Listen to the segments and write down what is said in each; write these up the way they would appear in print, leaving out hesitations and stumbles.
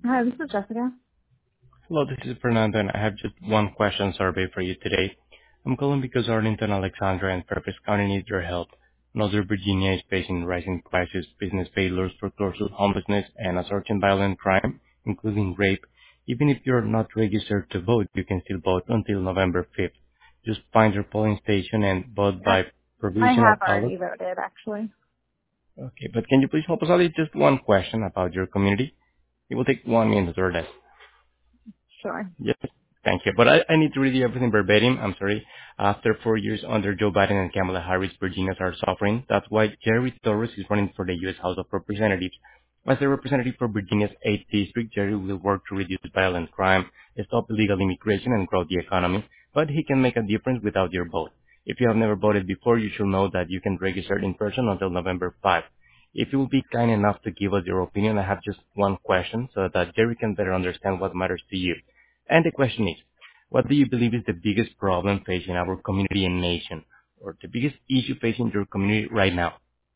Hi, this is Jessica. Hello, this is Fernando, and I have just one question survey for you today. I'm calling because Arlington, Alexandra, and Fairfax County need your help. Northern Virginia is facing rising prices, business failures, foreclosure, homelessness, and assault and violent crime, including rape. Even if you're not registered to vote, you can still vote until November 5th. Just find your polling station and vote I, by I provisional have ballot. already voted, actually. Okay, but can you please help us out with just one question about your community? It will take 1 minute or less. Sure. Yes. Thank you. But I need to read you everything verbatim. I'm sorry. After 4 years under Joe Biden and Kamala Harris, Virginians are suffering. That's why Jerry Torres is running for the U.S. House of Representatives. As the representative for Virginia's 8th district, Jerry will work to reduce violent crime, stop illegal immigration, and grow the economy. But he can make a difference without your vote. If you have never voted before, you should know that you can register in person until November 5. If you will be kind enough to give us your opinion, I have just one question so that Jerry can better understand what matters to you. And the question is, what do you believe is the biggest problem facing our community and nation, or the biggest issue facing your community right now?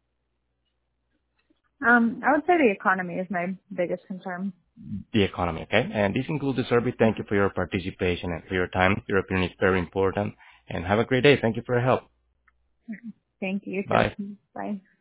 I would say the economy is my biggest concern. The economy, okay? And this includes the survey. Thank you for your participation and for your time. Your opinion is very important. And have a great day. Thank you for your help. Thank you, Bye. too. Bye.